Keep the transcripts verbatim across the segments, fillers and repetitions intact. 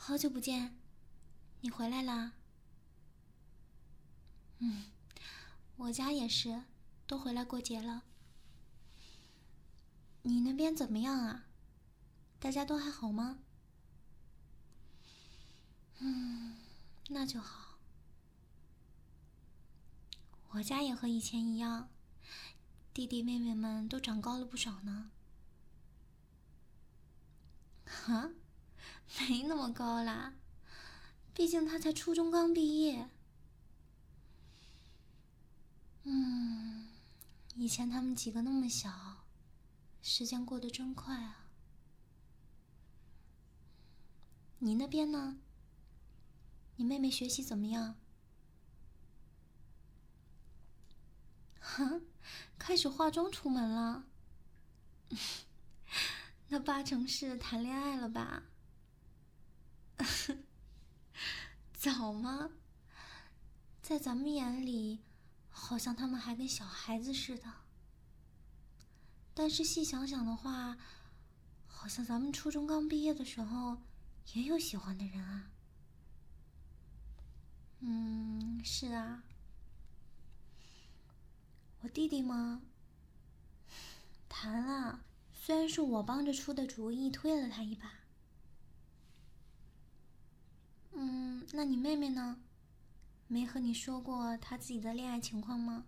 好久不见，你回来啦？嗯，我家也是，都回来过节了。你那边怎么样啊？大家都还好吗？嗯，那就好。我家也和以前一样，弟弟妹妹们都长高了不少呢。哈？没那么高啦，毕竟他才初中刚毕业。嗯，以前他们几个那么小，时间过得真快啊。你那边呢？你妹妹学习怎么样？哈，开始化妆出门了。那八成是谈恋爱了吧？早吗？在咱们眼里，好像他们还跟小孩子似的。但是细想想的话，好像咱们初中刚毕业的时候，也有喜欢的人啊。嗯，是啊。我弟弟吗？谈了，虽然是我帮着出的主意，推了他一把。嗯，那你妹妹呢？没和你说过她自己的恋爱情况吗？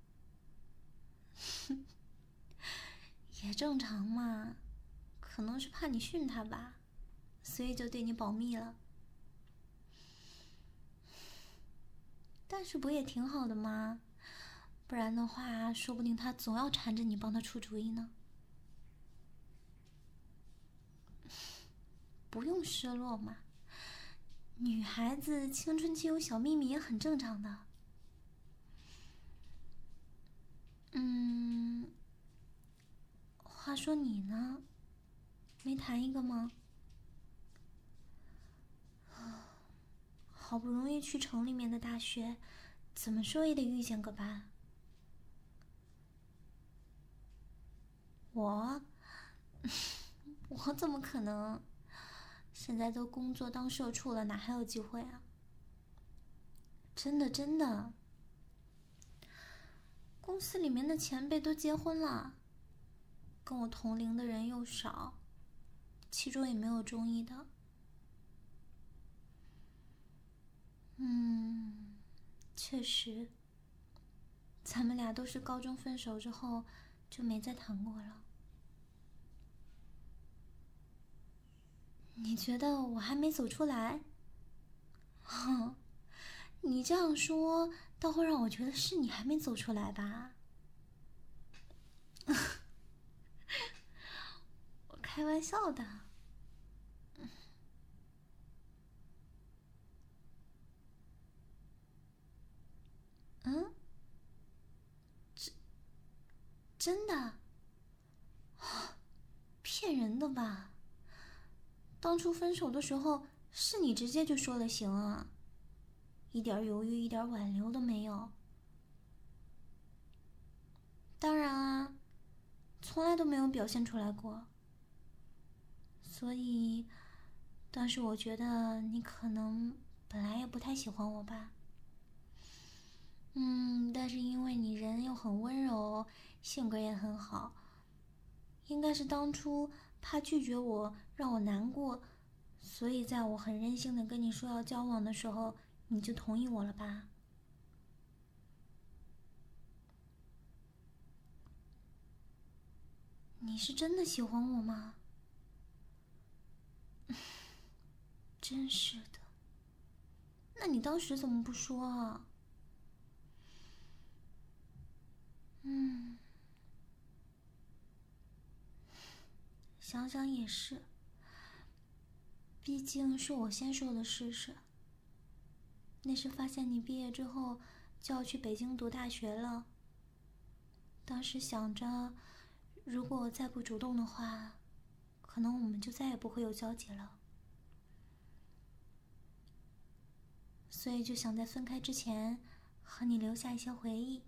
也正常嘛，可能是怕你训她吧，所以就对你保密了。但是不也挺好的吗？不然的话，说不定她总要缠着你帮她出主意呢。不用失落嘛，女孩子青春期有小秘密也很正常的。嗯，话说你呢？没谈一个吗？好不容易去城里面的大学，怎么说也得遇见个吧。我，我怎么可能？现在都工作当社畜了，哪还有机会啊？真的真的，公司里面的前辈都结婚了，跟我同龄的人又少，其中也没有中意的。嗯，确实，咱们俩都是高中分手之后就没再谈过了。你觉得我还没走出来？哼，你这样说，倒会让我觉得是你还没走出来吧？我开玩笑的。嗯，真的？骗人的吧？当初分手的时候，是你直接就说了行啊，一点犹豫、一点挽留都没有。当然啊，从来都没有表现出来过。所以，当时我觉得你可能本来也不太喜欢我吧。嗯，但是因为你人又很温柔，性格也很好，应该是当初怕拒绝我，让我难过，所以在我很任性的跟你说要交往的时候，你就同意我了吧？你是真的喜欢我吗？真是的，那你当时怎么不说啊？嗯，想想也是，毕竟是我先说的试试。那时发现你毕业之后就要去北京读大学了，当时想着，如果我再不主动的话，可能我们就再也不会有交集了。所以就想在分开之前，和你留下一些回忆。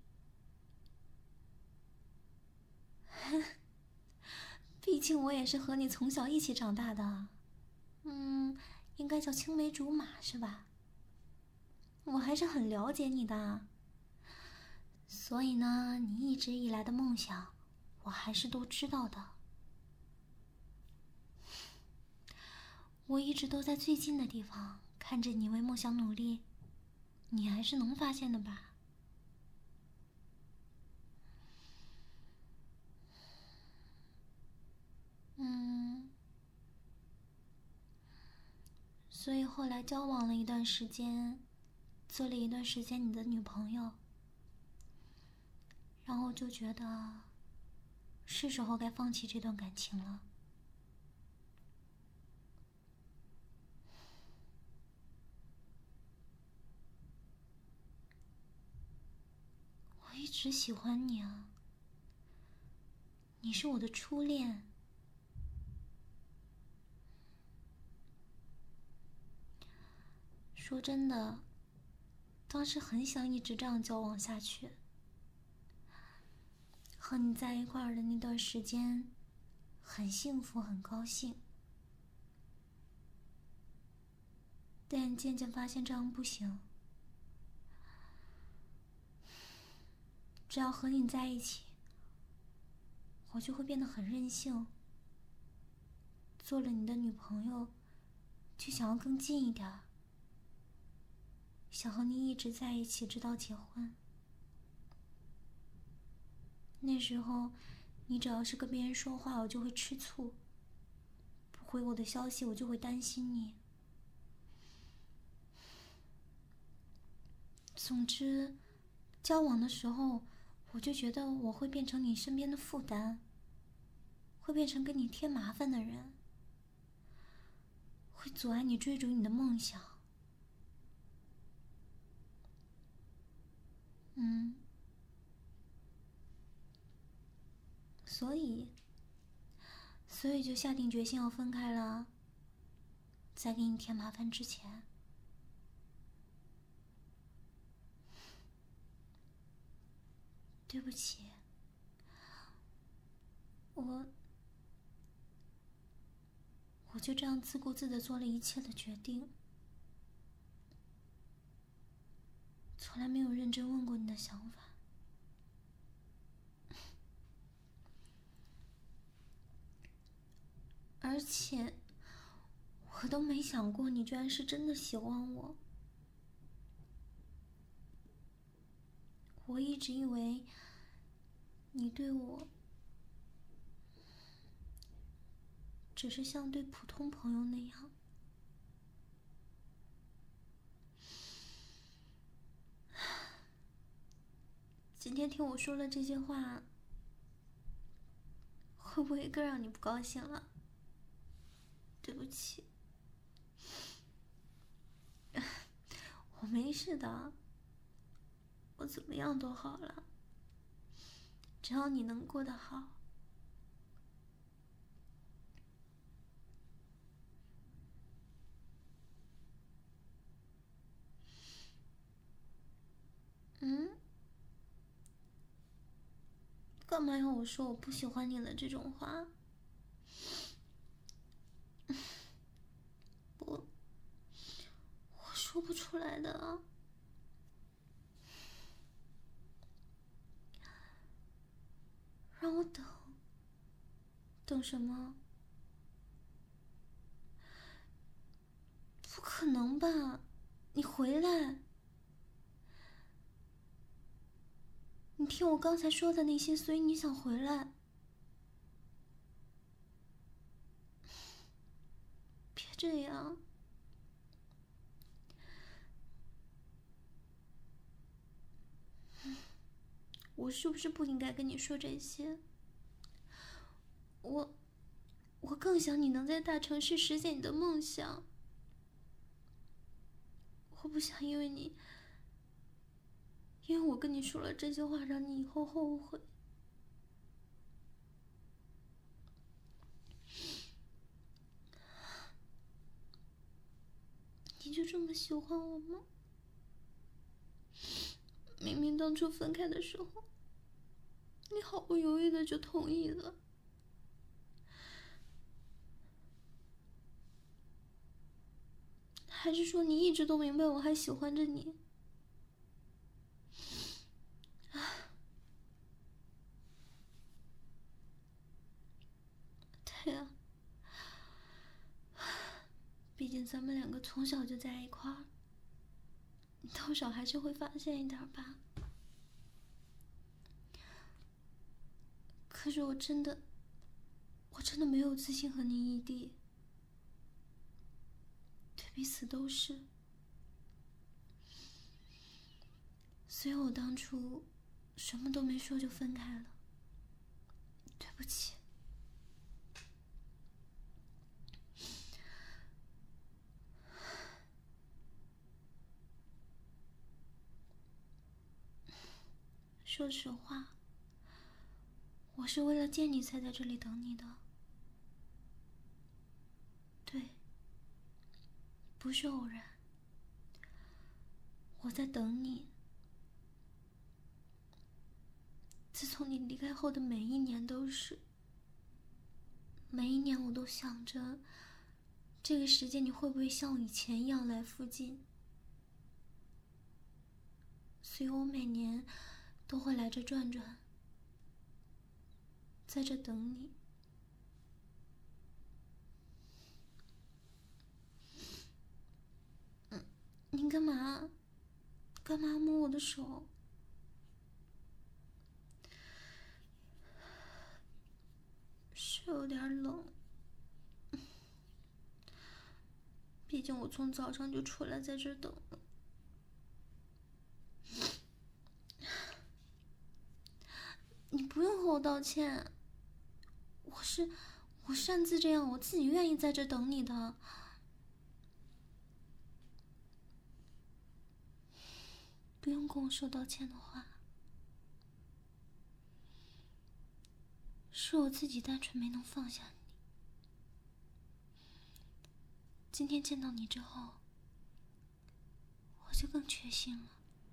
毕竟我也是和你从小一起长大的，嗯， 应该叫青梅竹马是吧？我还是很了解你的，所以呢，你一直以来的梦想，我还是都知道的。我一直都在最近的地方看着你为梦想努力，你还是能发现的吧？嗯，所以后来交往了一段时间，做了一段时间你的女朋友，然后就觉得是时候该放弃这段感情了。我一直喜欢你啊，你是我的初恋。说真的，当时很想一直这样交往下去。和你在一块儿的那段时间，很幸福，很高兴。但渐渐发现这样不行，只要和你在一起，我就会变得很任性。做了你的女朋友，就想要更近一点，想和你一直在一起，直到结婚。那时候，你只要是跟别人说话，我就会吃醋；不回我的消息，我就会担心你。总之，交往的时候，我就觉得我会变成你身边的负担，会变成给你添麻烦的人，会阻碍你追逐你的梦想。嗯，所以，所以就下定决心要分开了。在给你添麻烦之前，对不起，我，我就这样自顾自的做了一切的决定，从来没有认真问过你的想法。而且，我都没想过你居然是真的喜欢我。我一直以为你对我只是像对普通朋友那样。今天听我说了这些话，会不会更让你不高兴了？对不起。我没事的，我怎么样都好了，只要你能过得好。嗯？干嘛要我说我不喜欢你了这种话？我我说不出来的啊。让我等，等什么？不可能吧？你回来！你听我刚才说的那些，所以你想回来？别这样。我是不是不应该跟你说这些？我，我更想你能在大城市实现你的梦想。我不想因为你，因为我跟你说了这些话，让你以后后悔。你就这么喜欢我吗？明明当初分开的时候，你毫不犹豫的就同意了。 还是说你一直都明白我还喜欢着你？对啊，毕竟咱们两个从小就在一块儿，你多少还是会发现一点吧。可是我真的，我真的没有自信和你异地，对彼此都是。所以我当初什么都没说就分开了，对不起。说实话，我是为了见你才在这里等你的。对，不是偶然。我在等你。自从你离开后的每一年都是，每一年我都想着，这个时间你会不会像以前一样来附近？所以我每年都会来这转转，在这等你。嗯，你干嘛？干嘛摸我的手？是有点冷，毕竟我从早上就出来在这等了。你不用和我道歉，我是我擅自这样，我自己愿意在这等你的。不用跟我说道歉的话，是我自己单纯没能放下你。今天见到你之后，我就更确信了。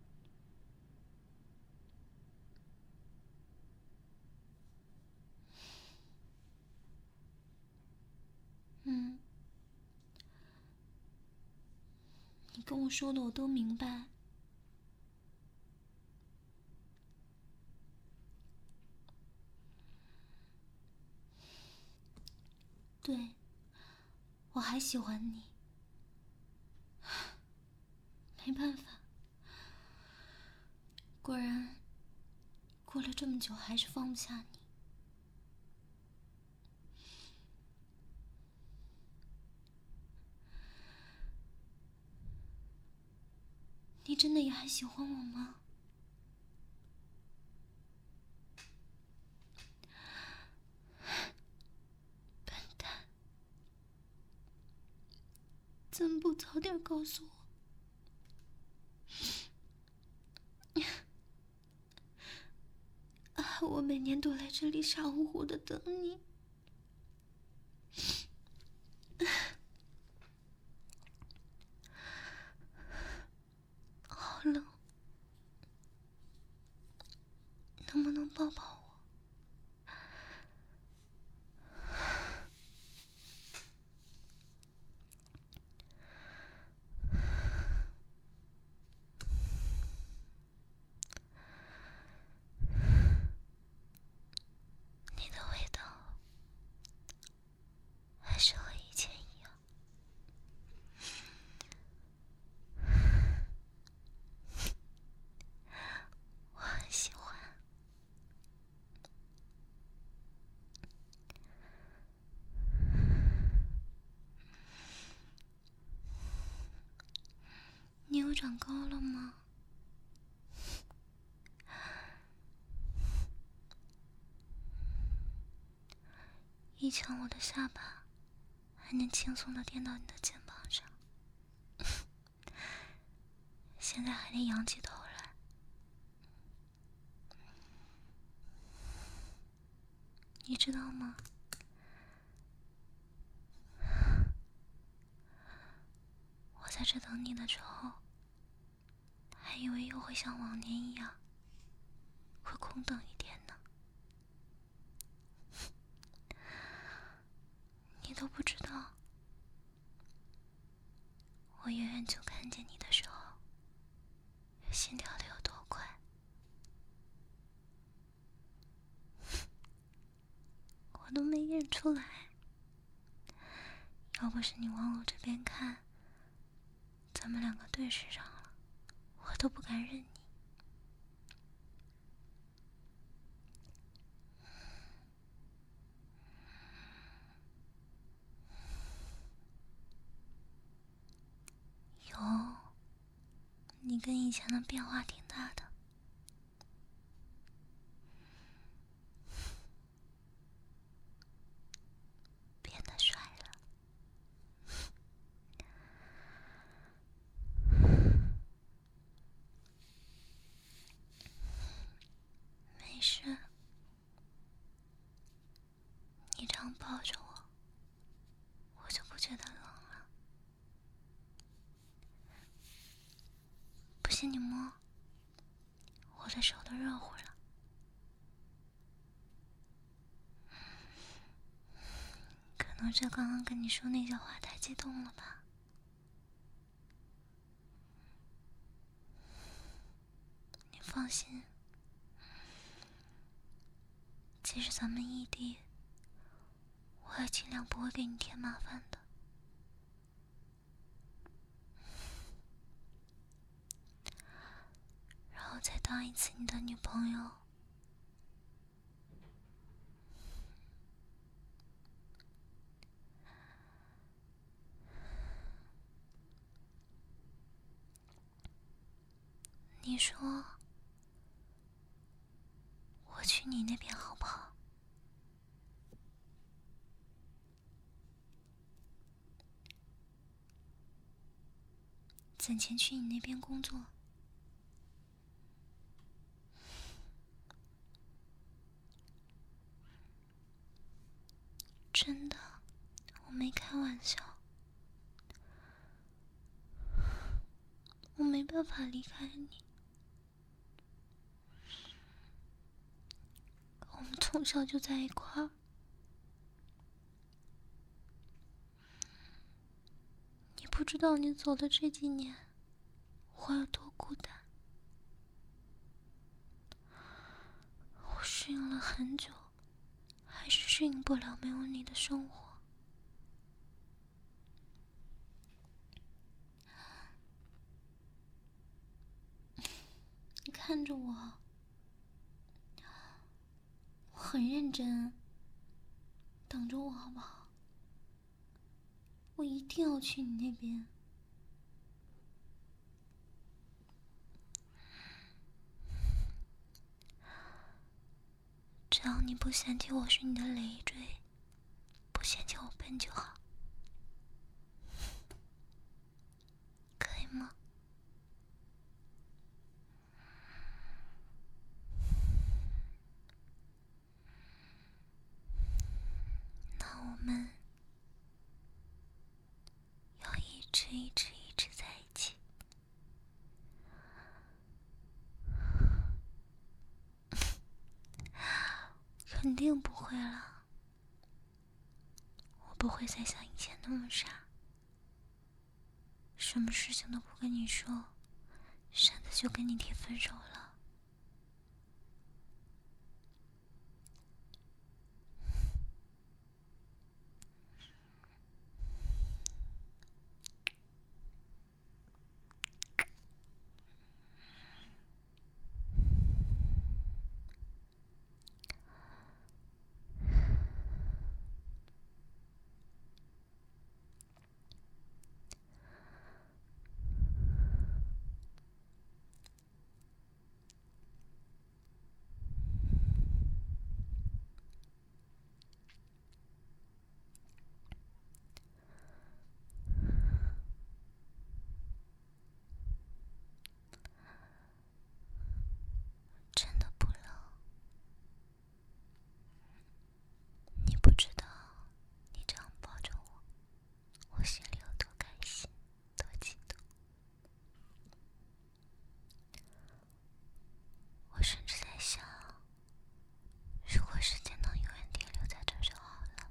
嗯，你跟我说的我都明白。对，我还喜欢你。没办法，果然，过了这么久还是放不下你。你真的也还喜欢我吗？笨蛋，怎么不早点告诉我？啊，我每年都来这里傻乎乎的等你。好冷，能不能抱抱我？你的味道还是和以前一样。我很喜欢。你有长高了吗？以前我的下巴还能轻松地垫到你的肩膀上，现在还得仰起头来。你知道吗？我在这等你的时候，还以为又会像往年一样，会空等一天呢。你都不知道，我愿就看见你的时候，心跳的有多快。我都没认出来，要不是你往我这边看，咱们两个对视上了，我都不敢认你。有，你跟以前的变化挺大的。变得帅了。没事，你这样抱着我，我就不觉得冷了。不信你摸，我的手都热乎了。可能是刚刚跟你说那些话太激动了吧。你放心，即使咱们异地，我也尽量不会给你添麻烦的。然后再当一次你的女朋友。你说我去你那边好不好？攒钱去你那边工作。真的，我没开玩笑。我没办法离开你。我们从小就在一块儿。你不知道你走的这几年，我有多孤单。我适应了很久，还是适应不了没有你的生活。你看着我，我很认真，等着我好不好？我一定要去你那边。只要你不嫌弃我是你的累赘，不嫌弃我笨就好，可以吗？那我们要一直一直一直在一起。肯定不会了，我不会再像以前那么傻，什么事情都不跟你说，傻的就跟你提分手了。真的不冷，你不知道，你这样抱着我，我心里有多开心，多激动。我甚至在想，如果时间能永远停留在这就好了。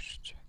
是觉